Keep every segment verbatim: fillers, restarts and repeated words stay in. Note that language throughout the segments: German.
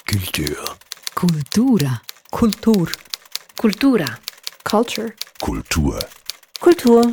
Kultur. Kultura. Kultur. Kultura. Culture. Kultur. Kultur.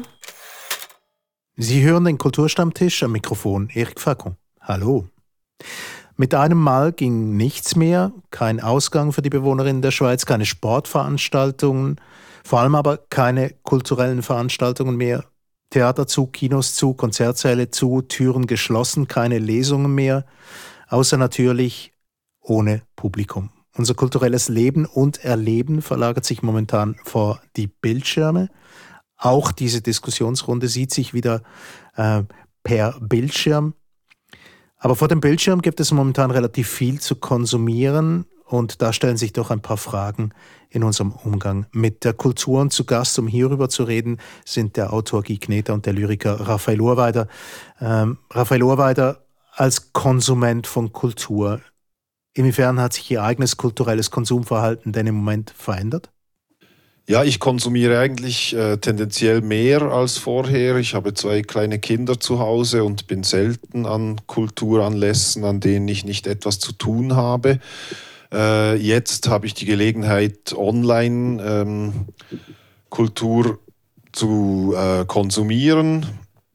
Sie hören den Kulturstammtisch, am Mikrofon Eric Facon. Hallo. Mit einem Mal ging nichts mehr, kein Ausgang für die Bewohnerinnen der Schweiz, keine Sportveranstaltungen, vor allem aber keine kulturellen Veranstaltungen mehr. Theater zu, Kinos zu, Konzertsäle zu, Türen geschlossen, keine Lesungen mehr, außer natürlich ohne Publikum. Unser kulturelles Leben und Erleben verlagert sich momentan vor die Bildschirme. Auch diese Diskussionsrunde sieht sich wieder äh, per Bildschirm. Aber vor dem Bildschirm gibt es momentan relativ viel zu konsumieren und da stellen sich doch ein paar Fragen in unserem Umgang mit der Kultur. Und zu Gast, um hierüber zu reden, sind der Autor Guy Gneter und der Lyriker Raphael Urweider. Ähm, Raphael Urweider als Konsument von Kultur. Inwiefern hat sich Ihr eigenes kulturelles Konsumverhalten denn im Moment verändert? Ja, ich konsumiere eigentlich äh, tendenziell mehr als vorher. Ich habe zwei kleine Kinder zu Hause und bin selten an Kulturanlässen, an denen ich nicht etwas zu tun habe. Äh, jetzt habe ich die Gelegenheit, online ähm, Kultur zu äh, konsumieren.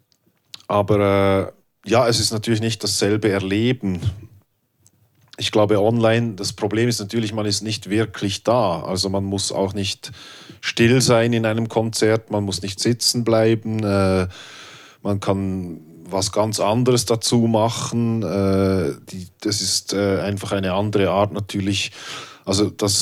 Aber äh, ja, es ist natürlich nicht dasselbe Erleben. Ich glaube, online, das Problem ist natürlich, man ist nicht wirklich da. Also man muss auch nicht still sein in einem Konzert, man muss nicht sitzen bleiben, äh, man kann was ganz anderes dazu machen. Äh, die, das ist äh, einfach eine andere Art natürlich. Also das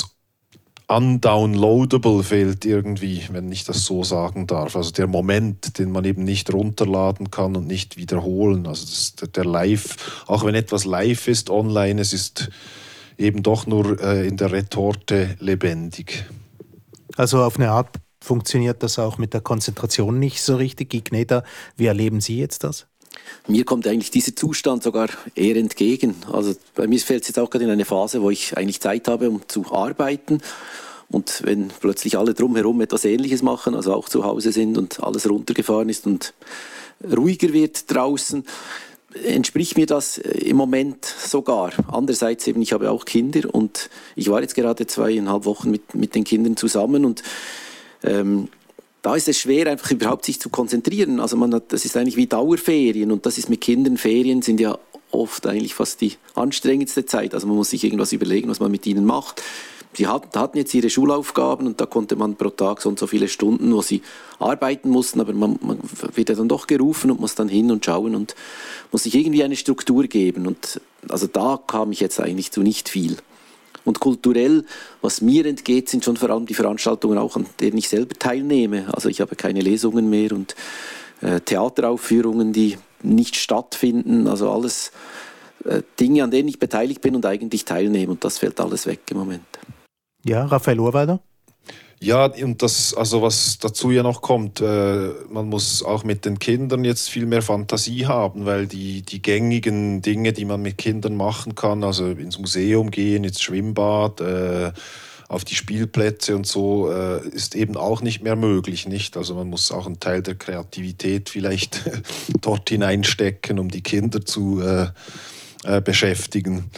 Undownloadable fehlt irgendwie, wenn ich das so sagen darf. Also der Moment, den man eben nicht runterladen kann und nicht wiederholen. Also das, der Live, auch wenn etwas live ist online, es ist eben doch nur äh, in der Retorte lebendig. Also auf eine Art funktioniert das auch mit der Konzentration nicht so richtig. Guy Gneter, wie erleben Sie jetzt das? Mir kommt eigentlich dieser Zustand sogar eher entgegen. Also bei mir fällt es jetzt auch gerade in eine Phase, wo ich eigentlich Zeit habe, um zu arbeiten. Und wenn plötzlich alle drumherum etwas Ähnliches machen, also auch zu Hause sind und alles runtergefahren ist und ruhiger wird draußen, entspricht mir das im Moment sogar. Andererseits eben, ich habe auch Kinder und ich war jetzt gerade zweieinhalb Wochen mit, mit den Kindern zusammen und ähm, da ist es schwer, einfach überhaupt sich zu konzentrieren. Also man hat, das ist eigentlich wie Dauerferien und das ist mit Kindern, Ferien sind ja oft eigentlich fast die anstrengendste Zeit. Also man muss sich irgendwas überlegen, was man mit ihnen macht. Sie hatten jetzt ihre Schulaufgaben und da konnte man pro Tag so und so viele Stunden, wo sie arbeiten mussten, aber man, man wird ja dann doch gerufen und muss dann hin und schauen und muss sich irgendwie eine Struktur geben. Und also da kam ich jetzt eigentlich zu nicht viel. Und kulturell, was mir entgeht, sind schon vor allem die Veranstaltungen auch, an denen ich selber teilnehme. Also ich habe keine Lesungen mehr und äh, Theateraufführungen, die nicht stattfinden. Also alles äh, Dinge, an denen ich beteiligt bin und eigentlich teilnehme. Und das fällt alles weg im Moment. Ja, Raphael Urweider? Ja, und das, also was dazu ja noch kommt, äh, man muss auch mit den Kindern jetzt viel mehr Fantasie haben, weil die, die gängigen Dinge, die man mit Kindern machen kann, also ins Museum gehen, ins Schwimmbad, äh, auf die Spielplätze und so, äh, ist eben auch nicht mehr möglich, nicht? Also man muss auch einen Teil der Kreativität vielleicht dort hineinstecken, um die Kinder zu äh, äh, beschäftigen.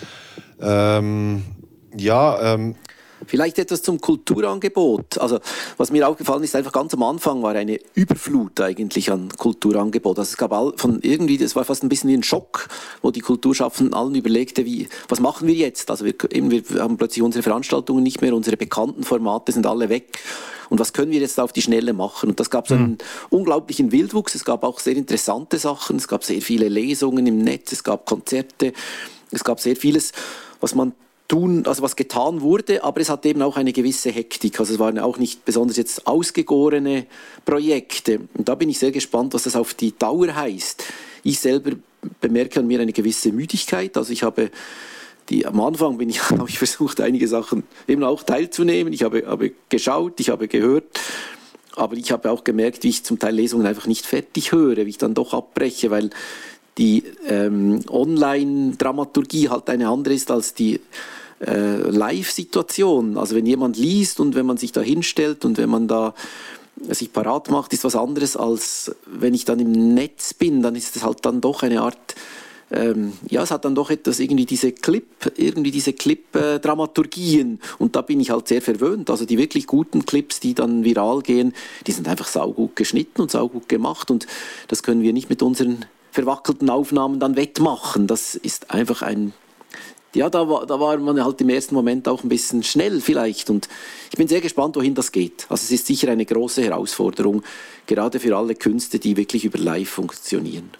Ähm, ja, ähm, Vielleicht etwas zum Kulturangebot. Also was mir aufgefallen ist, einfach ganz am Anfang war eine Überflut eigentlich an Kulturangebot. Also es gab all, von irgendwie, das war fast ein bisschen wie ein Schock, wo die Kulturschaffenden allen überlegte, wie, was machen wir jetzt? Also wir, eben, wir haben plötzlich unsere Veranstaltungen nicht mehr, unsere bekannten Formate sind alle weg. Und was können wir jetzt auf die Schnelle machen? Und das gab so einen mhm. unglaublichen Wildwuchs. Es gab auch sehr interessante Sachen. Es gab sehr viele Lesungen im Netz. Es gab Konzerte. Es gab sehr vieles, was man tun, also was getan wurde, aber es hat eben auch eine gewisse Hektik. Also es waren auch nicht besonders jetzt ausgegorene Projekte. Und da bin ich sehr gespannt, was das auf die Dauer heißt. Ich selber bemerke an mir eine gewisse Müdigkeit. Also ich habe die, am Anfang bin ich, habe ich versucht, einige Sachen eben auch teilzunehmen. Ich habe, habe geschaut, ich habe gehört. Aber ich habe auch gemerkt, wie ich zum Teil Lesungen einfach nicht fertig höre, wie ich dann doch abbreche, weil die ähm, Online-Dramaturgie halt eine andere ist als die äh, Live-Situation. Also wenn jemand liest und wenn man sich da hinstellt und wenn man da sich parat macht, ist was anderes, als wenn ich dann im Netz bin. Dann ist es halt dann doch eine Art ähm, ja, es hat dann doch etwas, irgendwie diese Clip, irgendwie diese Clip-Dramaturgien. Und da bin ich halt sehr verwöhnt. Also die wirklich guten Clips, die dann viral gehen, die sind einfach saugut geschnitten und saugut gemacht. Und das können wir nicht mit unseren verwackelten Aufnahmen dann wettmachen. Das ist einfach ein... Ja, da war, da war man halt im ersten Moment auch ein bisschen schnell vielleicht. Und ich bin sehr gespannt, wohin das geht. Also es ist sicher eine große Herausforderung, gerade für alle Künste, die wirklich über Live funktionieren.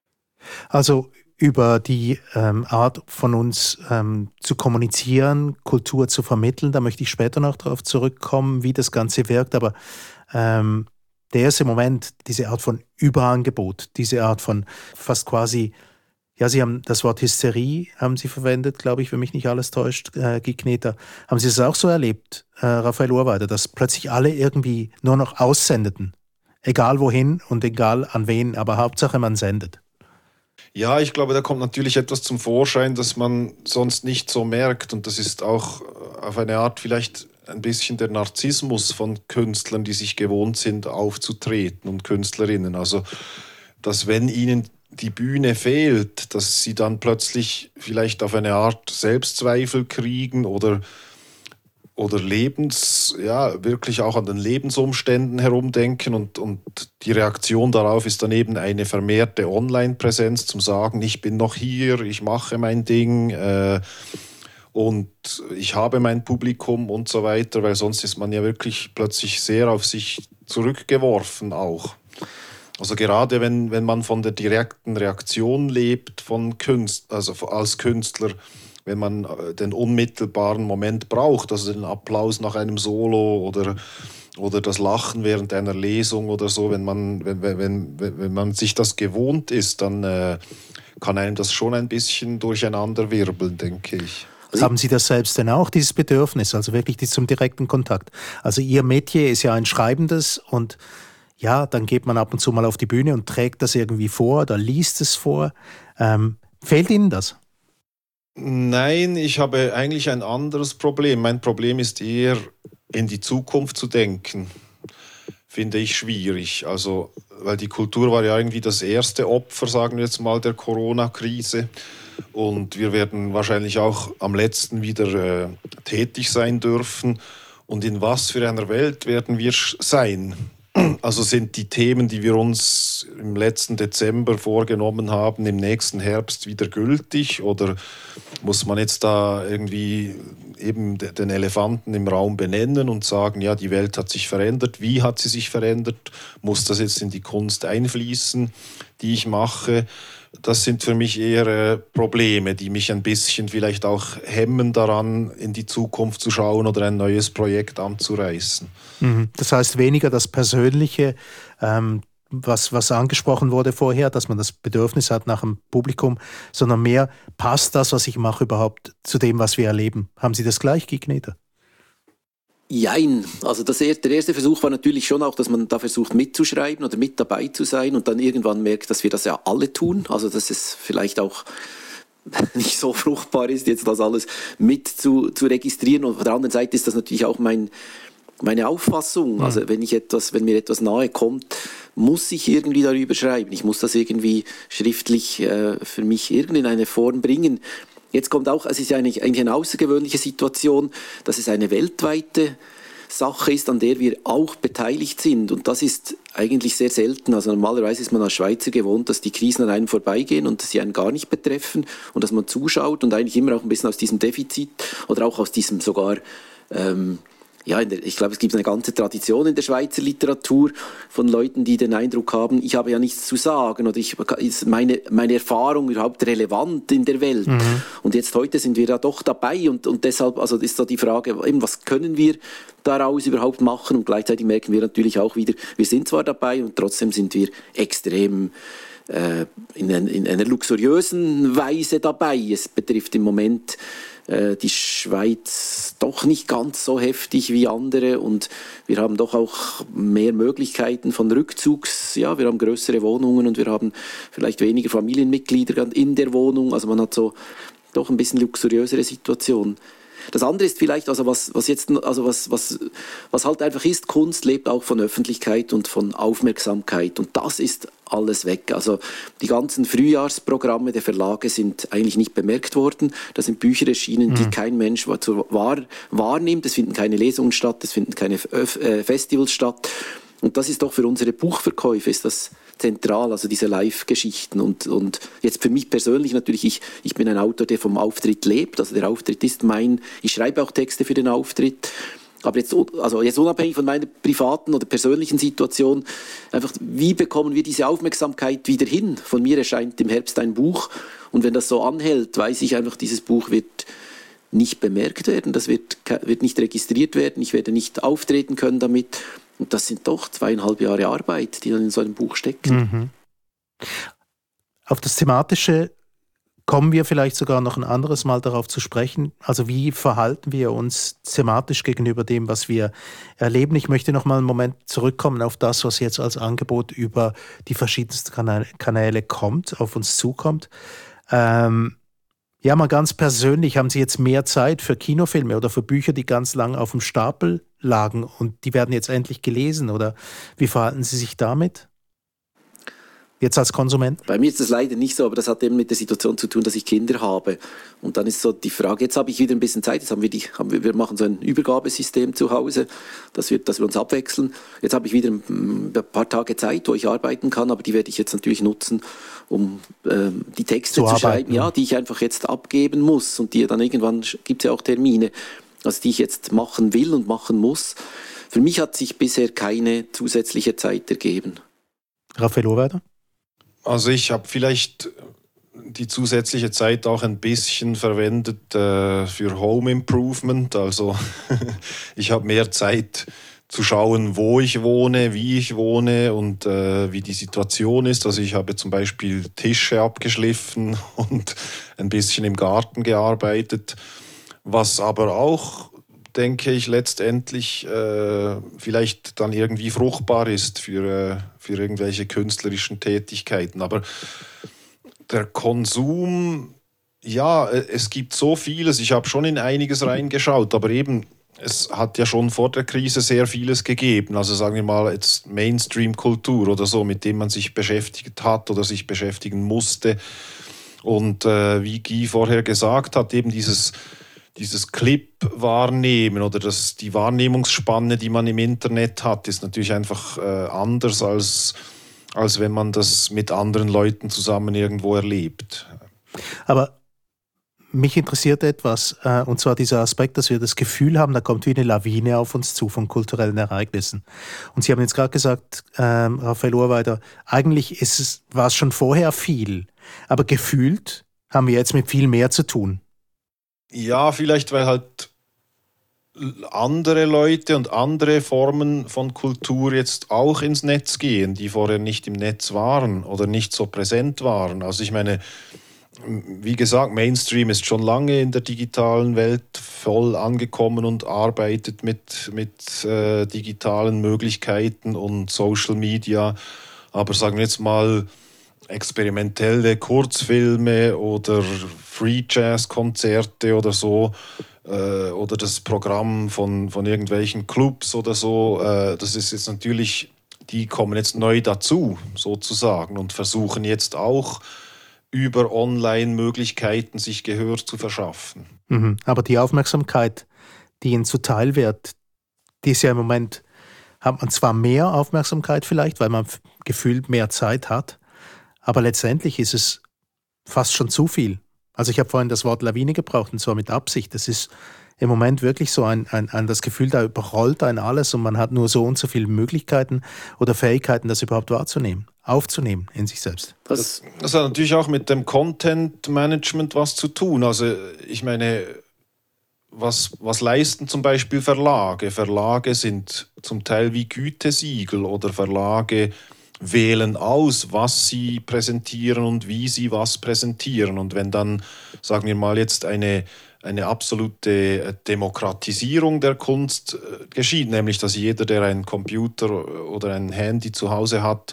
Also über die ähm, Art von uns ähm, zu kommunizieren, Kultur zu vermitteln, da möchte ich später noch darauf zurückkommen, wie das Ganze wirkt. Aber ähm, der erste Moment, diese Art von Überangebot, diese Art von fast quasi... Ja, Sie haben das Wort Hysterie, haben Sie verwendet, glaube ich, wenn mich nicht alles täuscht, äh, Gigneter. Haben Sie das auch so erlebt, äh, Raphael Urweider, dass plötzlich alle irgendwie nur noch aussendeten? Egal wohin und egal an wen, aber Hauptsache man sendet. Ja, ich glaube, da kommt natürlich etwas zum Vorschein, das man sonst nicht so merkt. Und das ist auch auf eine Art vielleicht ein bisschen der Narzissmus von Künstlern, die sich gewohnt sind, aufzutreten, und Künstlerinnen. Also, dass wenn ihnen die Bühne fehlt, dass sie dann plötzlich vielleicht auf eine Art Selbstzweifel kriegen oder, oder Lebens, ja, wirklich auch an den Lebensumständen herumdenken, und, und die Reaktion darauf ist dann eben eine vermehrte Online-Präsenz, zum Sagen, ich bin noch hier, ich mache mein Ding äh, und ich habe mein Publikum und so weiter, weil sonst ist man ja wirklich plötzlich sehr auf sich zurückgeworfen auch. Also gerade wenn, wenn man von der direkten Reaktion lebt von Künst, also als Künstler, wenn man den unmittelbaren Moment braucht, also den Applaus nach einem Solo oder, oder das Lachen während einer Lesung oder so, wenn man, wenn, wenn, wenn man sich das gewohnt ist, dann äh, kann einem das schon ein bisschen durcheinander wirbeln, denke ich. Also haben Sie das selbst denn auch, dieses Bedürfnis, also wirklich zum direkten Kontakt? Also Ihr Metier ist ja ein schreibendes, und ja, dann geht man ab und zu mal auf die Bühne und trägt das irgendwie vor oder liest es vor. Ähm, fehlt Ihnen das? Nein, ich habe eigentlich ein anderes Problem. Mein Problem ist eher, in die Zukunft zu denken. Finde ich schwierig. Also, weil die Kultur war ja irgendwie das erste Opfer, sagen wir jetzt mal, der Corona-Krise. Und wir werden wahrscheinlich auch am letzten wieder äh, tätig sein dürfen. Und in was für einer Welt werden wir sein? Also sind die Themen, die wir uns im letzten Dezember vorgenommen haben, im nächsten Herbst wieder gültig, oder muss man jetzt da irgendwie eben den Elefanten im Raum benennen und sagen, ja, die Welt hat sich verändert, wie hat sie sich verändert, muss das jetzt in die Kunst einfließen, die ich mache? Das sind für mich eher äh, Probleme, die mich ein bisschen vielleicht auch hemmen daran, in die Zukunft zu schauen oder ein neues Projekt anzureißen. Mhm. Das heißt weniger das Persönliche, ähm, was, was angesprochen wurde vorher, dass man das Bedürfnis hat nach dem Publikum, sondern mehr, passt das, was ich mache, überhaupt zu dem, was wir erleben? Haben Sie das gleich, Gigneter? Jein. Also das, der erste Versuch war natürlich schon auch, dass man da versucht mitzuschreiben oder mit dabei zu sein und dann irgendwann merkt, dass wir das ja alle tun. Also dass es vielleicht auch nicht so fruchtbar ist, jetzt das alles mit zu, zu registrieren. Und auf der anderen Seite ist das natürlich auch mein, meine Auffassung. Also wenn ich etwas, wenn mir etwas nahe kommt, muss ich irgendwie darüber schreiben. Ich muss das irgendwie schriftlich äh, für mich irgendwie in eine Form bringen. Jetzt kommt auch, es ist ja eigentlich, eigentlich eine außergewöhnliche Situation, dass es eine weltweite Sache ist, an der wir auch beteiligt sind. Und das ist eigentlich sehr selten. Also normalerweise ist man als Schweizer gewohnt, dass die Krisen an einem vorbeigehen und dass sie einen gar nicht betreffen und dass man zuschaut und eigentlich immer auch ein bisschen aus diesem Defizit oder auch aus diesem sogar... Ähm, Ja, in der, ich glaube, es gibt eine ganze Tradition in der Schweizer Literatur von Leuten, die den Eindruck haben, ich habe ja nichts zu sagen oder ich, ist meine, meine Erfahrung überhaupt relevant in der Welt. Mhm. Und jetzt heute sind wir da doch dabei und, und deshalb also ist da die Frage, eben, was können wir daraus überhaupt machen? Und gleichzeitig merken wir natürlich auch wieder, wir sind zwar dabei und trotzdem sind wir extrem äh, in, ein, in einer luxuriösen Weise dabei. Es betrifft im Moment die Schweiz doch nicht ganz so heftig wie andere und wir haben doch auch mehr Möglichkeiten von Rückzugs, ja, wir haben größere Wohnungen und wir haben vielleicht weniger Familienmitglieder in der Wohnung, also man hat so doch ein bisschen luxuriösere Situation. Das andere ist vielleicht, also was, was jetzt, also was, was, was halt einfach ist, Kunst lebt auch von Öffentlichkeit und von Aufmerksamkeit und das ist alles weg. Also die ganzen Frühjahrsprogramme der Verlage sind eigentlich nicht bemerkt worden. Da sind Bücher erschienen, mhm. die kein Mensch wahr, wahrnimmt. Es finden keine Lesungen statt, es finden keine äh, Festivals statt. Und das ist doch für unsere Buchverkäufe ist das zentral, also diese Live-Geschichten. Und, und jetzt für mich persönlich natürlich, ich, ich bin ein Autor, der vom Auftritt lebt. Also der Auftritt ist mein, ich schreibe auch Texte für den Auftritt. Aber jetzt, also jetzt unabhängig von meiner privaten oder persönlichen Situation, einfach, wie bekommen wir diese Aufmerksamkeit wieder hin? Von mir erscheint im Herbst ein Buch und wenn das so anhält, weiß ich einfach, dieses Buch wird nicht bemerkt werden, das wird, wird nicht registriert werden, ich werde nicht auftreten können damit. Und das sind doch zweieinhalb Jahre Arbeit, die dann in so einem Buch stecken. Mhm. Auf das Thematische kommen wir vielleicht sogar noch ein anderes Mal darauf zu sprechen. Also wie verhalten wir uns thematisch gegenüber dem, was wir erleben? Ich möchte noch mal einen Moment zurückkommen auf das, was jetzt als Angebot über die verschiedensten Kanäle kommt, auf uns zukommt. Ähm, ja, mal ganz persönlich, haben Sie jetzt mehr Zeit für Kinofilme oder für Bücher, die ganz lang auf dem Stapel lagen und die werden jetzt endlich gelesen? Oder wie verhalten Sie sich damit? Jetzt als Konsument? Bei mir ist das leider nicht so, aber das hat eben mit der Situation zu tun, dass ich Kinder habe. Und dann ist so die Frage, jetzt habe ich wieder ein bisschen Zeit, jetzt haben wir, die, haben wir, wir machen so ein Übergabesystem zu Hause, dass wir, dass wir uns abwechseln. Jetzt habe ich wieder ein paar Tage Zeit, wo ich arbeiten kann, aber die werde ich jetzt natürlich nutzen, um ähm, die Texte zu, zu schreiben, ja, die ich einfach jetzt abgeben muss und die dann irgendwann, gibt es ja auch Termine, also die ich jetzt machen will und machen muss. Für mich hat sich bisher keine zusätzliche Zeit ergeben. Raphael Rohweider? Also ich habe vielleicht die zusätzliche Zeit auch ein bisschen verwendet äh, für Home Improvement. Also ich habe mehr Zeit zu schauen, wo ich wohne, wie ich wohne und äh, wie die Situation ist. Also ich habe zum Beispiel Tische abgeschliffen und ein bisschen im Garten gearbeitet, was aber auch, denke ich, letztendlich äh, vielleicht dann irgendwie fruchtbar ist für, äh, für irgendwelche künstlerischen Tätigkeiten. Aber der Konsum, ja, es gibt so vieles. Ich habe schon in einiges reingeschaut, aber eben, es hat ja schon vor der Krise sehr vieles gegeben. Also sagen wir mal jetzt Mainstream-Kultur oder so, mit dem man sich beschäftigt hat oder sich beschäftigen musste. Und äh, wie Guy vorher gesagt hat, eben dieses Dieses Clip-Wahrnehmen oder das, die Wahrnehmungsspanne, die man im Internet hat, ist natürlich einfach äh, anders, als, als wenn man das mit anderen Leuten zusammen irgendwo erlebt. Aber mich interessiert etwas, äh, und zwar dieser Aspekt, dass wir das Gefühl haben, da kommt wie eine Lawine auf uns zu von kulturellen Ereignissen. Und Sie haben jetzt gerade gesagt, ähm, Raphael Rohweider, eigentlich ist es, war es schon vorher viel, aber gefühlt haben wir jetzt mit viel mehr zu tun. Ja, vielleicht weil halt andere Leute und andere Formen von Kultur jetzt auch ins Netz gehen, die vorher nicht im Netz waren oder nicht so präsent waren. Also ich meine, wie gesagt, Mainstream ist schon lange in der digitalen Welt voll angekommen und arbeitet mit, mit äh, digitalen Möglichkeiten und Social Media. Aber sagen wir jetzt mal, experimentelle Kurzfilme oder Free-Jazz-Konzerte oder so äh, oder das Programm von, von irgendwelchen Clubs oder so, äh, das ist jetzt natürlich, die kommen jetzt neu dazu sozusagen und versuchen jetzt auch über Online-Möglichkeiten sich Gehör zu verschaffen. Mhm. Aber die Aufmerksamkeit, die ihnen zuteil wird, die ist ja im Moment, hat man zwar mehr Aufmerksamkeit vielleicht, weil man gefühlt mehr Zeit hat, aber letztendlich ist es fast schon zu viel. Also ich habe vorhin das Wort Lawine gebraucht und zwar mit Absicht. Das ist im Moment wirklich so ein, ein, ein das Gefühl, da überrollt einen alles und man hat nur so und so viele Möglichkeiten oder Fähigkeiten, das überhaupt wahrzunehmen, aufzunehmen in sich selbst. Das, das hat natürlich auch mit dem Content-Management was zu tun. Also ich meine, was, was leisten zum Beispiel Verlage? Verlage sind zum Teil wie Gütesiegel oder Verlage wählen aus, was sie präsentieren und wie sie was präsentieren. Und wenn dann, sagen wir mal, jetzt eine, eine absolute Demokratisierung der Kunst geschieht, nämlich dass jeder, der einen Computer oder ein Handy zu Hause hat,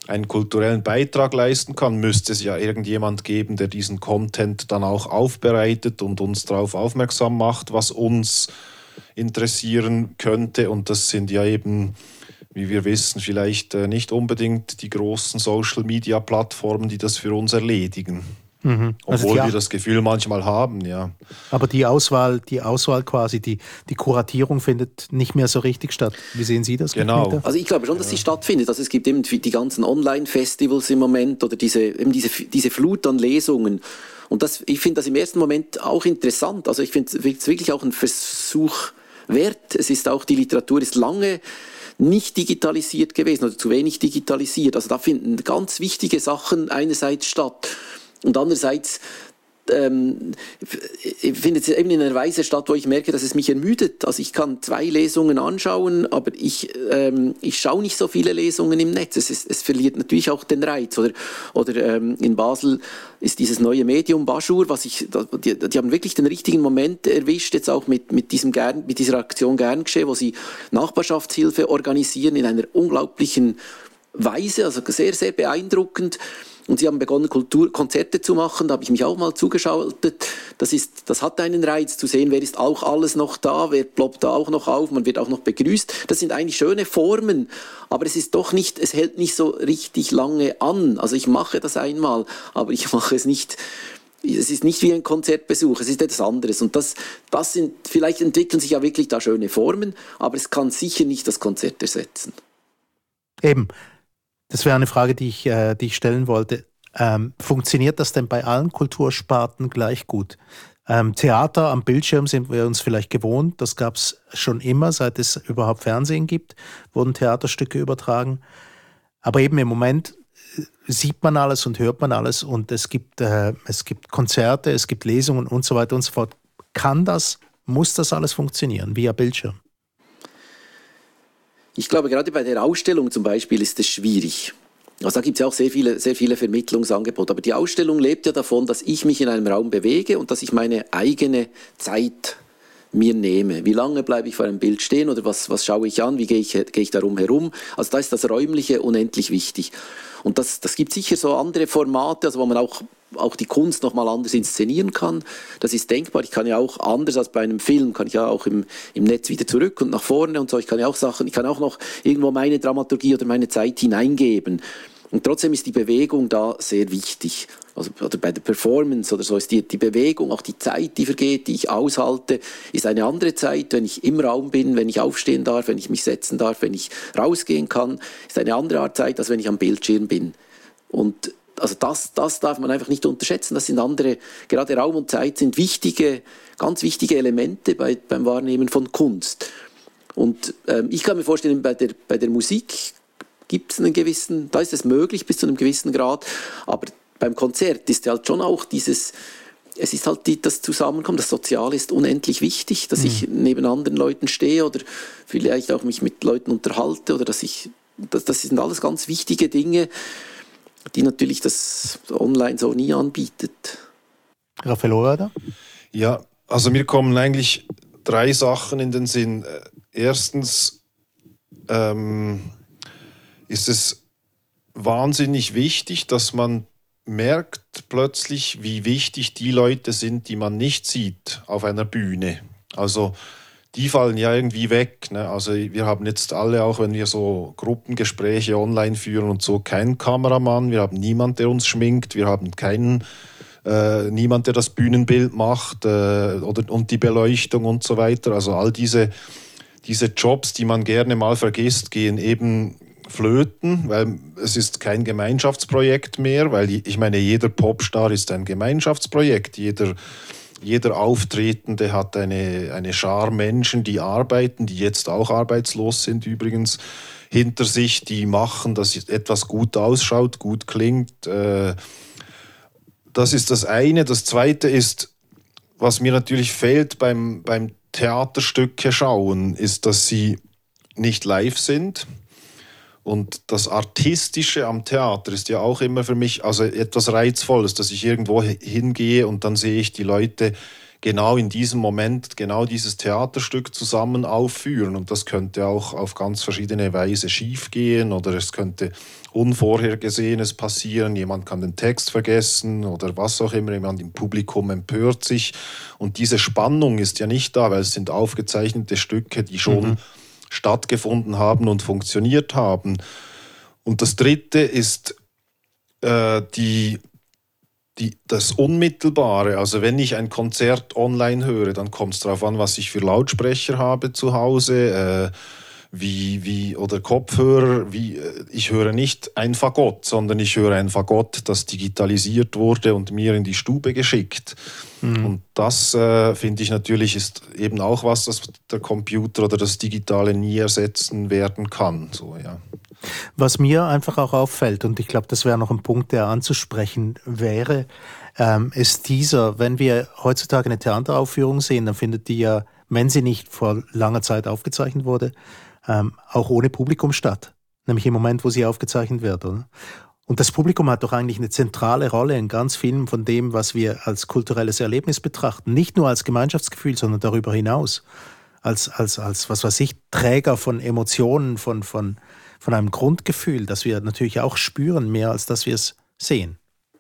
einen kulturellen Beitrag leisten kann, müsste es ja irgendjemand geben, der diesen Content dann auch aufbereitet und uns darauf aufmerksam macht, was uns interessieren könnte. Und das sind ja eben, wie wir wissen, vielleicht nicht unbedingt die großen Social-Media-Plattformen, die das für uns erledigen. Mhm. Also Obwohl wir das Gefühl manchmal haben, ja. Aber die Auswahl, die Auswahl quasi, die, die Kuratierung findet nicht mehr so richtig statt. Wie sehen Sie das? Genau. Also ich glaube schon, dass sie ja. stattfindet. Also es gibt eben die ganzen Online-Festivals im Moment oder diese, eben diese, diese Flut an Lesungen. Und das, ich finde das im ersten Moment auch interessant. Also ich finde es wirklich auch ein Versuch wert. Es ist auch, die Literatur ist lange nicht digitalisiert gewesen oder zu wenig digitalisiert. Also da finden ganz wichtige Sachen einerseits statt. Und andererseits ähm, findet es eben in einer Weise statt, wo ich merke, dass es mich ermüdet. Also ich kann zwei Lesungen anschauen, aber ich, ähm, ich schaue nicht so viele Lesungen im Netz. Es, ist, es verliert natürlich auch den Reiz. Oder, oder ähm, in Basel ist dieses neue Medium Bajur, was ich, die, die haben wirklich den richtigen Moment erwischt, jetzt auch mit, mit, diesem Gern, mit dieser Aktion Gern geschehen, wo sie Nachbarschaftshilfe organisieren in einer unglaublichen Weise, also sehr, sehr beeindruckend. Und sie haben begonnen, Kulturkonzerte zu machen. Da habe ich mich auch mal zugeschaltet. Das ist, das hat einen Reiz, zu sehen, wer ist auch alles noch da, wer ploppt da auch noch auf, man wird auch noch begrüßt. Das sind eigentlich schöne Formen, aber es ist doch nicht, es hält nicht so richtig lange an. Also ich mache das einmal, aber ich mache es nicht. Es ist nicht wie ein Konzertbesuch, es ist etwas anderes. Und das, das sind, vielleicht entwickeln sich ja wirklich da schöne Formen, aber es kann sicher nicht das Konzert ersetzen. Eben. Das wäre eine Frage, die ich, äh, die ich stellen wollte. Ähm, funktioniert das denn bei allen Kultursparten gleich gut? Ähm, Theater am Bildschirm sind wir uns vielleicht gewohnt. Das gab es schon immer, seit es überhaupt Fernsehen gibt, wurden Theaterstücke übertragen. Aber eben im Moment sieht man alles und hört man alles und es gibt, äh, es gibt Konzerte, es gibt Lesungen und so weiter und so fort. Kann das, muss das alles funktionieren via Bildschirm? Ich glaube, gerade bei der Ausstellung zum Beispiel ist es schwierig. Also da gibt es ja auch sehr viele, sehr viele Vermittlungsangebote. Aber die Ausstellung lebt ja davon, dass ich mich in einem Raum bewege und dass ich meine eigene Zeit mir nehme. Wie lange bleibe ich vor einem Bild stehen oder was, was schaue ich an, wie gehe ich, gehe ich darum herum. Also da ist das Räumliche unendlich wichtig. Und das, das gibt sicher so andere Formate, also wo man auch, auch die Kunst nochmal anders inszenieren kann. Das ist denkbar. Ich kann ja auch anders als bei einem Film, kann ich ja auch im, im Netz wieder zurück und nach vorne und so. Ich kann ja auch Sachen, ich kann auch noch irgendwo meine Dramaturgie oder meine Zeit hineingeben. Und trotzdem ist die Bewegung da sehr wichtig. Also, oder bei der Performance oder so ist die, die Bewegung, auch die Zeit, die vergeht, die ich aushalte, ist eine andere Zeit, wenn ich im Raum bin, wenn ich aufstehen darf, wenn ich mich setzen darf, wenn ich rausgehen kann, ist eine andere Art Zeit, als wenn ich am Bildschirm bin. Und also das, das darf man einfach nicht unterschätzen. Das sind andere, gerade Raum und Zeit sind wichtige, ganz wichtige Elemente bei, beim Wahrnehmen von Kunst. Und ähm, ich kann mir vorstellen, bei der, bei der Musik gibt es einen gewissen, da ist es möglich bis zu einem gewissen Grad, aber beim Konzert ist halt schon auch dieses, es ist halt die, das Zusammenkommen, das Soziale ist unendlich wichtig, dass mhm. ich neben anderen Leuten stehe oder vielleicht auch mich mit Leuten unterhalte oder dass ich, das, das sind alles ganz wichtige Dinge, die natürlich das Online so nie anbietet. Raphael Horader? Ja, also mir kommen eigentlich drei Sachen in den Sinn. Erstens ähm, ist es wahnsinnig wichtig, dass man merkt plötzlich, wie wichtig die Leute sind, die man nicht sieht auf einer Bühne. Also die fallen ja irgendwie weg. Ne? Also wir haben jetzt alle, auch wenn wir so Gruppengespräche online führen und so, keinen Kameramann, wir haben niemanden, der uns schminkt, wir haben keinen, äh, niemand, der das Bühnenbild macht äh, oder, und die Beleuchtung und so weiter. Also all diese, diese Jobs, die man gerne mal vergisst, gehen eben flöten, weil es ist kein Gemeinschaftsprojekt mehr, weil ich meine, jeder Popstar ist ein Gemeinschaftsprojekt, jeder, jeder Auftretende hat eine, eine Schar Menschen, die arbeiten, die jetzt auch arbeitslos sind übrigens, hinter sich, die machen, dass etwas gut ausschaut, gut klingt. Das ist das eine. Das zweite ist, was mir natürlich fehlt beim, beim Theaterstücke schauen, ist, dass sie nicht live sind. Und das Artistische am Theater ist ja auch immer für mich also etwas Reizvolles, dass ich irgendwo hingehe und dann sehe ich die Leute genau in diesem Moment genau dieses Theaterstück zusammen aufführen. Und das könnte auch auf ganz verschiedene Weise schiefgehen oder es könnte Unvorhergesehenes passieren. Jemand kann den Text vergessen oder was auch immer. Jemand im Publikum empört sich. Und diese Spannung ist ja nicht da, weil es sind aufgezeichnete Stücke, die schon mhm. stattgefunden haben und funktioniert haben. Und das Dritte ist äh, die Die, das Unmittelbare, also wenn ich ein Konzert online höre, dann kommt es darauf an, was ich für Lautsprecher habe zu Hause, äh, wie, wie, oder Kopfhörer. Wie, ich höre nicht ein Fagott, sondern ich höre ein Fagott, das digitalisiert wurde und mir in die Stube geschickt. Mhm. Und das, äh, finde ich natürlich, ist eben auch was, das der Computer oder das Digitale nie ersetzen werden kann. So, ja. Was mir einfach auch auffällt, und ich glaube, das wäre noch ein Punkt, der anzusprechen wäre, ähm, ist dieser, wenn wir heutzutage eine Theateraufführung sehen, dann findet die ja, wenn sie nicht vor langer Zeit aufgezeichnet wurde, ähm, auch ohne Publikum statt. Nämlich im Moment, wo sie aufgezeichnet wird, oder? Und das Publikum hat doch eigentlich eine zentrale Rolle in ganz vielen von dem, was wir als kulturelles Erlebnis betrachten. Nicht nur als Gemeinschaftsgefühl, sondern darüber hinaus. Als, als, als was weiß ich, Träger von Emotionen, von, von, von einem Grundgefühl, das wir natürlich auch spüren, mehr als dass wir es sehen.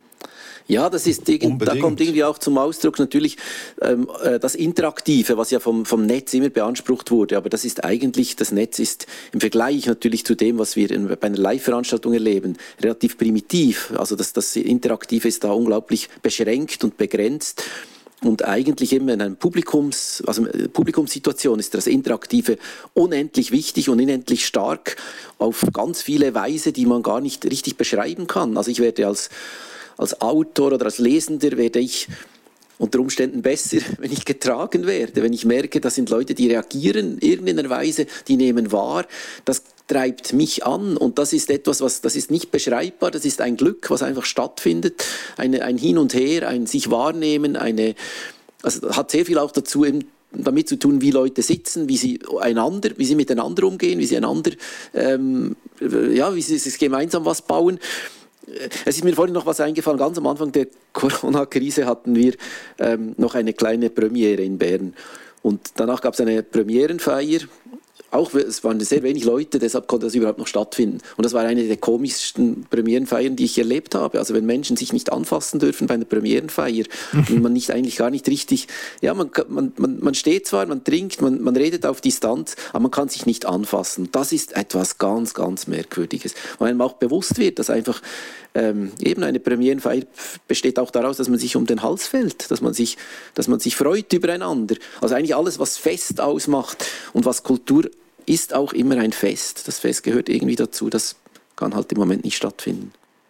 Ja, das ist da kommt irgendwie auch zum Ausdruck natürlich ähm, das Interaktive, was ja vom, vom Netz immer beansprucht wurde. Aber das ist eigentlich, das Netz ist im Vergleich natürlich zu dem, was wir in, bei einer Live-Veranstaltung erleben, relativ primitiv. Also das, das Interaktive ist da unglaublich beschränkt und begrenzt. Und eigentlich immer in einer Publikums, also Publikumssituation ist das Interaktive unendlich wichtig und unendlich stark auf ganz viele Weise, die man gar nicht richtig beschreiben kann. Also ich werde als Als Autor oder als Lesender werde ich unter Umständen besser, wenn ich getragen werde, wenn ich merke, das sind Leute, die reagieren in irgendeiner Weise, die nehmen wahr, das treibt mich an und das ist etwas, was, das ist nicht beschreibbar, das ist ein Glück, was einfach stattfindet, eine, ein Hin und Her, ein sich wahrnehmen, eine, also hat sehr viel auch dazu eben damit zu tun, wie Leute sitzen, wie sie einander, wie sie miteinander umgehen, wie sie einander, ähm, ja, wie sie sich gemeinsam was bauen. Es ist mir vorhin noch was eingefallen, ganz am Anfang der Corona-Krise hatten wir ähm, noch eine kleine Premiere in Bern und danach gab es eine Premierenfeier, auch es waren sehr wenig Leute, deshalb konnte das überhaupt noch stattfinden und das war eine der komischsten Premierenfeiern, die ich erlebt habe, also wenn Menschen sich nicht anfassen dürfen bei einer Premierenfeier und man nicht eigentlich gar nicht richtig, ja man, man, man, man steht zwar, man trinkt, man, man redet auf Distanz, aber man kann sich nicht anfassen. Das ist etwas ganz, ganz Merkwürdiges, weil einem auch bewusst wird, dass einfach ähm, eben eine Premierenfeier besteht auch daraus, dass man sich um den Hals fällt, dass man sich, dass man sich freut übereinander. Also eigentlich alles, was Fest ausmacht und was Kultur ist auch immer ein Fest. Das Fest gehört irgendwie dazu. Das kann halt im Moment nicht stattfinden.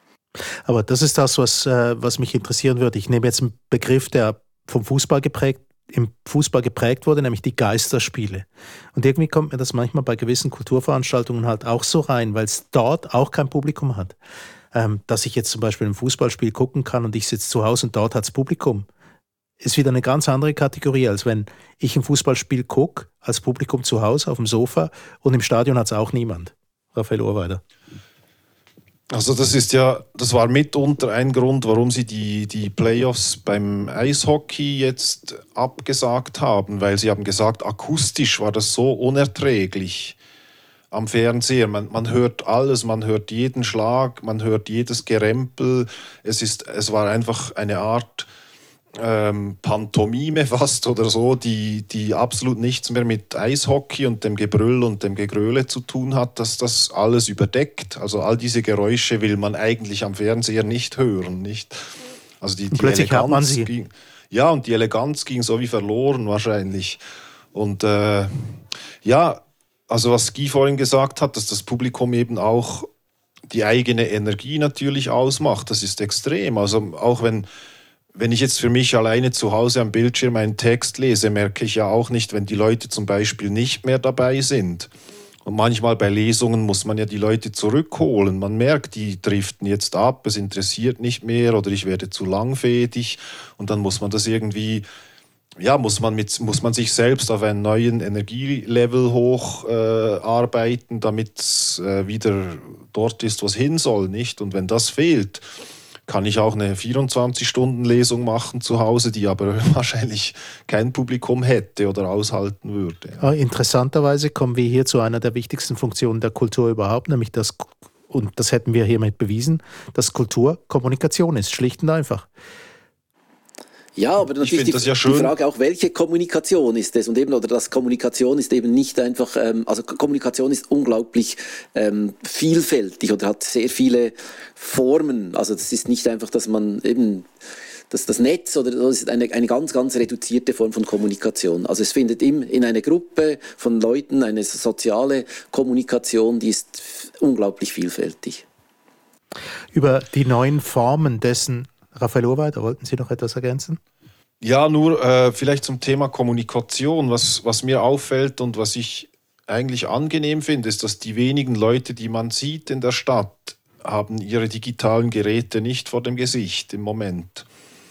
Aber das ist das, was, äh, was mich interessieren würde. Ich nehme jetzt einen Begriff, der vom Fußball geprägt, im Fußball geprägt wurde, nämlich die Geisterspiele. Und irgendwie kommt mir das manchmal bei gewissen Kulturveranstaltungen halt auch so rein, weil es dort auch kein Publikum hat. Ähm, dass ich jetzt zum Beispiel ein Fußballspiel gucken kann und ich sitze zu Hause und dort hat es Publikum. Ist wieder eine ganz andere Kategorie, als wenn ich ein Fußballspiel gucke, als Publikum zu Hause auf dem Sofa und im Stadion hat es auch niemand. Raphael Ohrweider. Also das ist ja, das war mitunter ein Grund, warum sie die, die Playoffs beim Eishockey jetzt abgesagt haben, weil sie haben gesagt, akustisch war das so unerträglich am Fernseher. Man, man hört alles, man hört jeden Schlag, man hört jedes Gerempel. Es ist, es war einfach eine Art Ähm, Pantomime fast oder so, die, die absolut nichts mehr mit Eishockey und dem Gebrüll und dem Gegröle zu tun hat, dass das alles überdeckt. Also all diese Geräusche will man eigentlich am Fernseher nicht hören. Nicht? Also die, die plötzlich hat man sie. Ging, ja, und die Eleganz ging so wie verloren wahrscheinlich. Und äh, ja, also was Guy vorhin gesagt hat, dass das Publikum eben auch die eigene Energie natürlich ausmacht, das ist extrem. Also auch wenn Wenn ich jetzt für mich alleine zu Hause am Bildschirm einen Text lese, merke ich ja auch nicht, wenn die Leute zum Beispiel nicht mehr dabei sind. Und manchmal bei Lesungen muss man ja die Leute zurückholen. Man merkt, die driften jetzt ab, es interessiert nicht mehr oder ich werde zu langfädig. Und dann muss man das irgendwie, ja, muss man, mit, muss man sich selbst auf einen neuen Energielevel hoch äh, arbeiten, damit es äh, wieder dort ist, was hin soll, nicht? Und wenn das fehlt, kann ich auch eine vierundzwanzig-Stunden-Lesung machen zu Hause, die aber wahrscheinlich kein Publikum hätte oder aushalten würde. Ja, interessanterweise kommen wir hier zu einer der wichtigsten Funktionen der Kultur überhaupt, nämlich das, und das hätten wir hiermit bewiesen, dass Kultur Kommunikation ist, schlicht und einfach. Ja, aber natürlich die, das ja die Frage auch, welche Kommunikation ist es? Und eben, oder das Kommunikation ist eben nicht einfach, ähm, also Kommunikation ist unglaublich ähm, vielfältig oder hat sehr viele Formen. Also das ist nicht einfach, dass man eben, dass das Netz oder das ist eine, eine ganz, ganz reduzierte Form von Kommunikation. Also es findet im, in einer Gruppe von Leuten eine soziale Kommunikation, die ist unglaublich vielfältig. Über die neuen Formen dessen, Raphael Urweider, wollten Sie noch etwas ergänzen? Ja, nur äh, vielleicht zum Thema Kommunikation. Was, was mir auffällt und was ich eigentlich angenehm finde, ist, dass die wenigen Leute, die man sieht in der Stadt, haben ihre digitalen Geräte nicht vor dem Gesicht im Moment.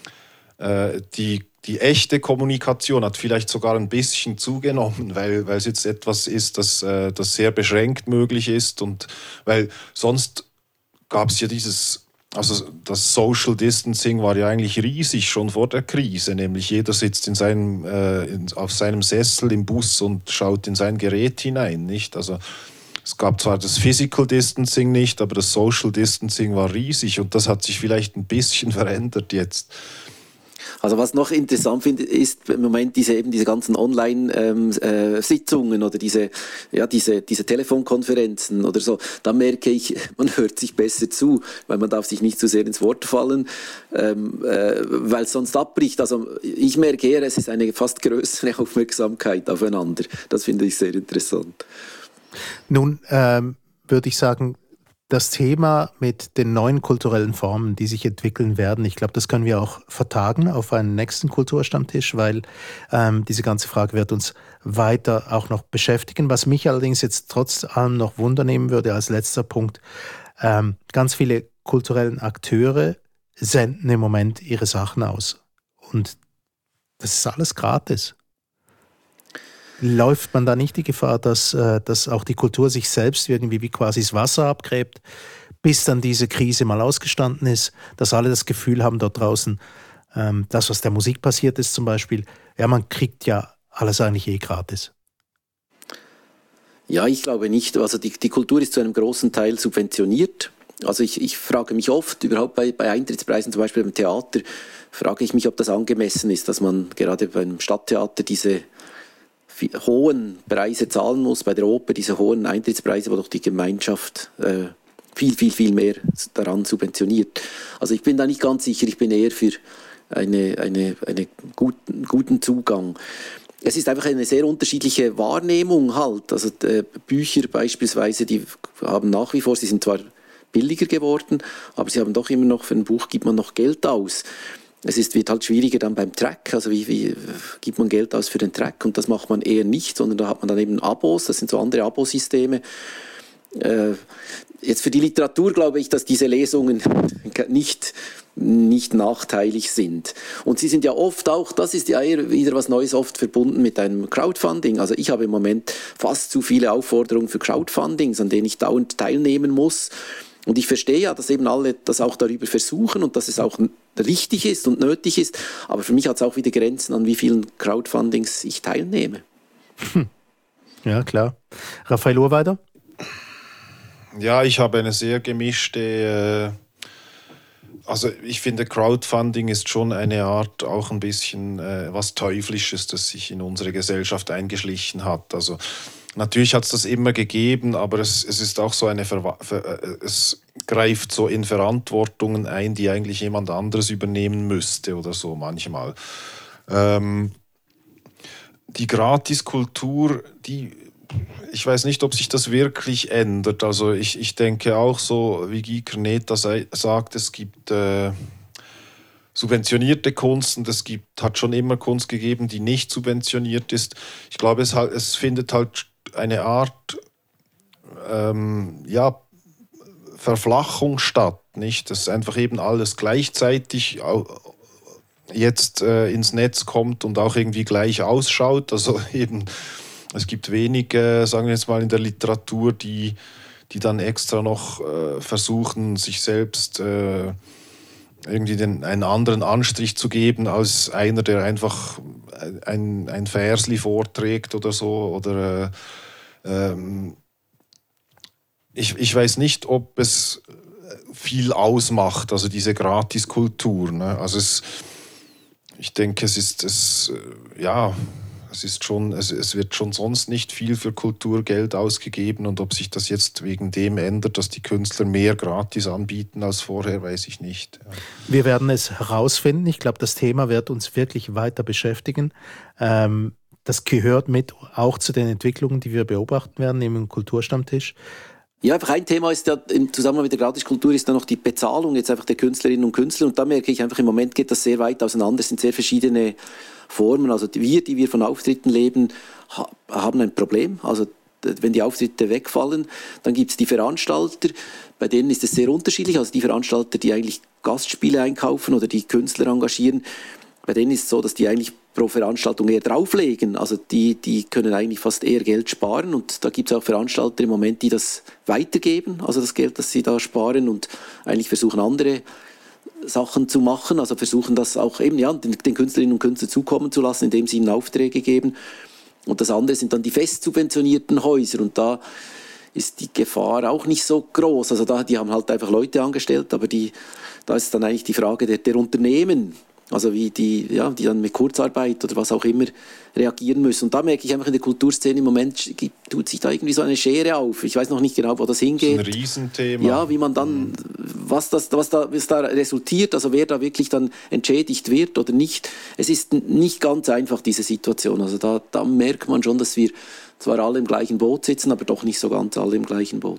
Äh, die, die echte Kommunikation hat vielleicht sogar ein bisschen zugenommen, weil, weil es jetzt etwas ist, das, äh, das sehr beschränkt möglich ist und weil sonst gab es ja dieses... Also das Social Distancing war ja eigentlich riesig schon vor der Krise, nämlich jeder sitzt in seinem, äh, in, auf seinem Sessel im Bus und schaut in sein Gerät hinein, nicht? Also es gab zwar das Physical Distancing nicht, aber das Social Distancing war riesig und das hat sich vielleicht ein bisschen verändert jetzt. Also was noch interessant finde, ist im Moment diese eben diese ganzen Online-Sitzungen ähm, äh, oder diese ja diese diese Telefonkonferenzen oder so. Da merke ich, man hört sich besser zu, weil man darf sich nicht zu sehr ins Wort fallen, ähm, äh, weil es sonst abbricht. Also ich merke eher, es ist eine fast größere Aufmerksamkeit aufeinander. Das finde ich sehr interessant. Nun ähm, würde ich sagen, das Thema mit den neuen kulturellen Formen, die sich entwickeln werden, ich glaube, das können wir auch vertagen auf einen nächsten Kulturstammtisch, weil ähm, diese ganze Frage wird uns weiter auch noch beschäftigen. Was mich allerdings jetzt trotz allem noch wundernehmen würde als letzter Punkt, ähm, ganz viele kulturellen Akteure senden im Moment ihre Sachen aus. Und das ist alles gratis. Läuft man da nicht die Gefahr, dass, äh, dass auch die Kultur sich selbst irgendwie wie quasi das Wasser abgräbt, bis dann diese Krise mal ausgestanden ist, dass alle das Gefühl haben dort draußen, ähm, das, was der Musik passiert ist zum Beispiel, ja, man kriegt ja alles eigentlich eh gratis. Ja, ich glaube nicht. Also die, die Kultur ist zu einem großen Teil subventioniert. Also ich, ich frage mich oft, überhaupt bei, bei Eintrittspreisen, zum Beispiel beim Theater, frage ich mich, ob das angemessen ist, dass man gerade beim Stadttheater diese hohen Preise zahlen muss, bei der Oper diese hohen Eintrittspreise, wo doch die Gemeinschaft äh, viel, viel, viel mehr daran subventioniert. Also ich bin da nicht ganz sicher, ich bin eher für eine, eine, eine guten, guten Zugang. Es ist einfach eine sehr unterschiedliche Wahrnehmung halt. Also äh, Bücher beispielsweise, die haben nach wie vor, sie sind zwar billiger geworden, aber sie haben doch immer noch, für ein Buch gibt man noch Geld aus. Es ist, wird halt schwieriger dann beim Track, also wie, wie gibt man Geld aus für den Track und das macht man eher nicht, sondern da hat man dann eben Abos, das sind so andere Abosysteme. Äh, jetzt für die Literatur glaube ich, dass diese Lesungen nicht, nicht nachteilig sind. Und sie sind ja oft auch, das ist ja eher wieder was Neues, oft verbunden mit einem Crowdfunding. Also ich habe im Moment fast zu viele Aufforderungen für Crowdfundings, an denen ich dauernd teilnehmen muss. Und ich verstehe ja, dass eben alle das auch darüber versuchen und dass es auch richtig ist und nötig ist. Aber für mich hat es auch wieder Grenzen, an wie vielen Crowdfundings ich teilnehme. Hm. Ja, klar. Raphael Urweider? Ja, ich habe eine sehr gemischte... Äh, also ich finde, Crowdfunding ist schon eine Art, auch ein bisschen äh, was Teuflisches, das sich in unsere Gesellschaft eingeschlichen hat. Also natürlich hat es das immer gegeben, aber es, es ist auch so eine Ver- Ver- es greift so in Verantwortungen ein, die eigentlich jemand anderes übernehmen müsste oder so manchmal. Ähm, die Gratiskultur, die, ich weiß nicht, ob sich das wirklich ändert. Also ich, ich denke auch so, wie Guy Kerneta sagt, es gibt äh, subventionierte Kunst und es gibt, hat schon immer Kunst gegeben, die nicht subventioniert ist. Ich glaube, es, halt, es findet halt eine Art ähm, ja, Verflachung statt, nicht? Dass einfach eben alles gleichzeitig jetzt äh, ins Netz kommt und auch irgendwie gleich ausschaut. Also eben, es gibt wenige, sagen wir jetzt mal in der Literatur, die, die dann extra noch äh, versuchen, sich selbst äh, irgendwie den, einen anderen Anstrich zu geben als einer, der einfach ein, ein Versli vorträgt oder so. Oder äh, ähm, ich, ich weiß nicht, ob es viel ausmacht, also diese Gratiskultur. Ne? Also es, ich denke, es ist es, ja, es ist schon, es, es wird schon sonst nicht viel für Kulturgeld ausgegeben, und ob sich das jetzt wegen dem ändert, dass die Künstler mehr gratis anbieten als vorher, weiß ich nicht. Ja. Wir werden es herausfinden. Ich glaube, das Thema wird uns wirklich weiter beschäftigen. Ähm, das gehört mit auch zu den Entwicklungen, die wir beobachten werden im Kulturstammtisch. Ja, einfach ein Thema ist ja im Zusammenhang mit der Gratiskultur ist dann noch die Bezahlung jetzt einfach der Künstlerinnen und Künstler, und da merke ich einfach, im Moment geht das sehr weit auseinander, es sind sehr verschiedene Formen. Also wir, die wir von Auftritten leben, ha- haben ein Problem. Also wenn die Auftritte wegfallen, dann gibt es die Veranstalter, bei denen ist es sehr unterschiedlich. Also die Veranstalter, die eigentlich Gastspiele einkaufen oder die Künstler engagieren, bei denen ist es so, dass die eigentlich pro Veranstaltung eher drauflegen. Also die, die können eigentlich fast eher Geld sparen, und da gibt es auch Veranstalter im Moment, die das weitergeben, also das Geld, das sie da sparen, und eigentlich versuchen andere Sachen zu machen, also versuchen das auch eben ja, den, den Künstlerinnen und Künstlern zukommen zu lassen, indem sie ihnen Aufträge geben. Und das andere sind dann die fest subventionierten Häuser, und da ist die Gefahr auch nicht so groß. Also da, die haben halt einfach Leute angestellt, aber die, da ist dann eigentlich die Frage der, der Unternehmen, also wie die, ja, die dann mit Kurzarbeit oder was auch immer reagieren müssen. Und da merke ich einfach in der Kulturszene im Moment, tut sich da irgendwie so eine Schere auf. Ich weiß noch nicht genau, wo das hingeht. Das ist ein Riesenthema. Ja, wie man dann, was, das, was, da, was da resultiert, also wer da wirklich dann entschädigt wird oder nicht. Es ist nicht ganz einfach, diese Situation. Also da, da merkt man schon, dass wir zwar alle im gleichen Boot sitzen, aber doch nicht so ganz alle im gleichen Boot.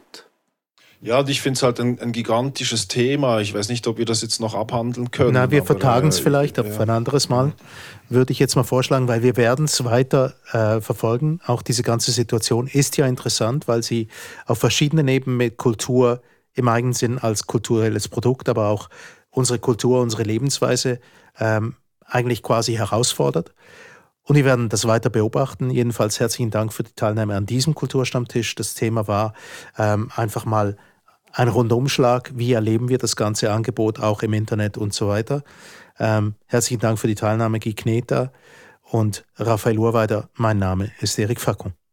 Ja, und ich finde es halt ein, ein gigantisches Thema. Ich weiß nicht, ob wir das jetzt noch abhandeln können. Na, wir aber, vertagen es äh, vielleicht ja. auf ein anderes Mal, würde ich jetzt mal vorschlagen, weil wir werden es weiter äh, verfolgen. Auch diese ganze Situation ist ja interessant, weil sie auf verschiedenen Ebenen mit Kultur im eigenen Sinn als kulturelles Produkt, aber auch unsere Kultur, unsere Lebensweise ähm, eigentlich quasi herausfordert. Und wir werden das weiter beobachten. Jedenfalls herzlichen Dank für die Teilnahme an diesem Kulturstammtisch. Das Thema war ähm, einfach mal ein Rundumschlag. Wie erleben wir das ganze Angebot auch im Internet und so weiter. Ähm, herzlichen Dank für die Teilnahme, Guy Kneta und Raphael Urweider. Mein Name ist Eric Facon.